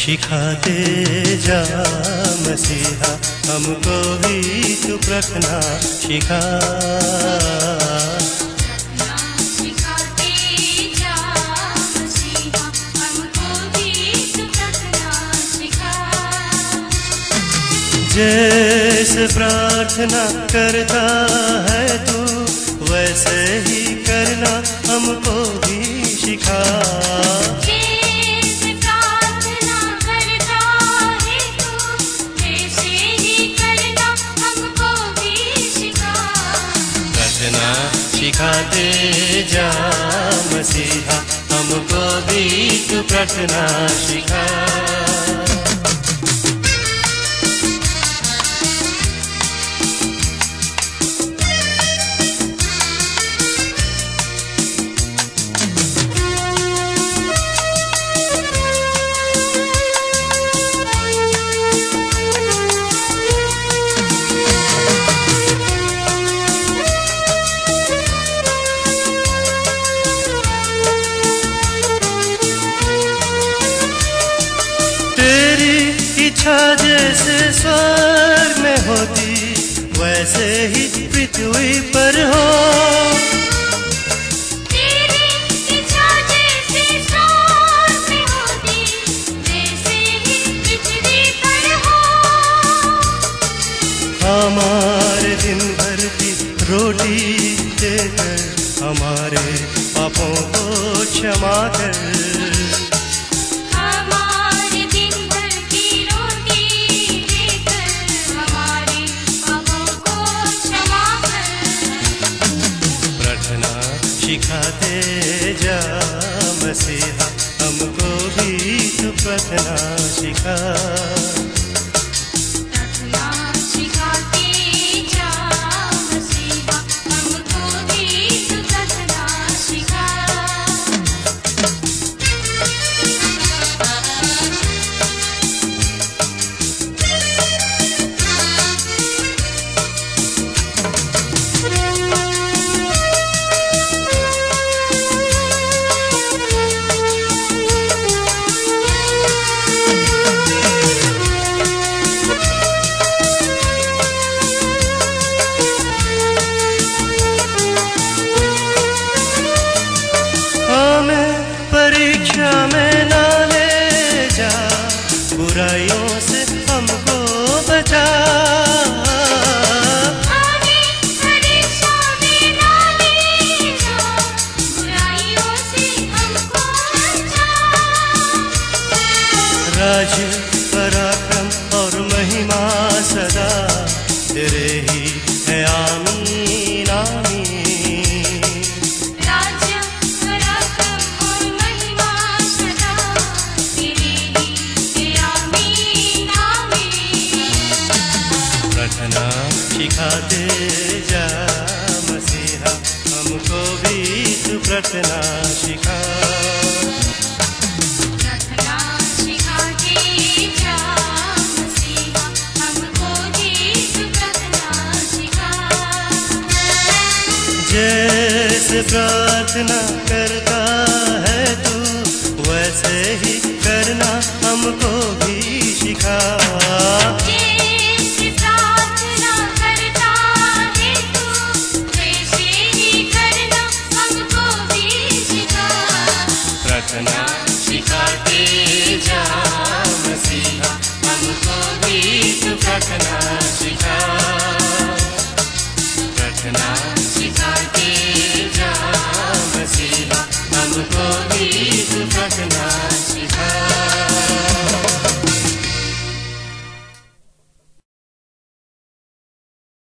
सिखाते जा मसीहा, हमको भी तू प्रार्थना सिखा। जैसे प्रार्थना करता है तू, वैसे ही करना हमको भी सिखा। जैसे प्रार्थना करता है तू, वैसे ही करना हमको भी सिखा। प्रार्थना सिखाते जा मसीहा, हमको भी तू प्रार्थना सिखा। इच्छा जैसे स्वर्ग में होती, वैसे ही पृथ्वी पर हो। तेरी इच्छा जैसे स्वर्ग में होती, वैसे ही पृथ्वी पर हो। हमारे दिन भर की रोटी देकर, हमारे पापों को क्षमा कर। सिखाते जा मसीहा, हमको भी तू प्रार्थना सिखा। प्रार्थना सिखाते जा मसीहा, हमको भी तू प्रार्थना सिखा। परीक्षा में ना ले जा, बुराइयों से हमको बचा। परीक्षा में ना ले जा, बुराइयों से हमको बचा। राज पराक्रम और महिमा सदा तेरे ही है, आमीन आमीन। प्रार्थना सिखाते जा मसीहा, हमको भी तू प्रार्थना सिखा। प्रार्थना सिखाते जा मसीहा, हमको भी तू प्रार्थना सिखा। जैसे प्रार्थना करता है तू, वैसे ही करना हमको भी सिखा।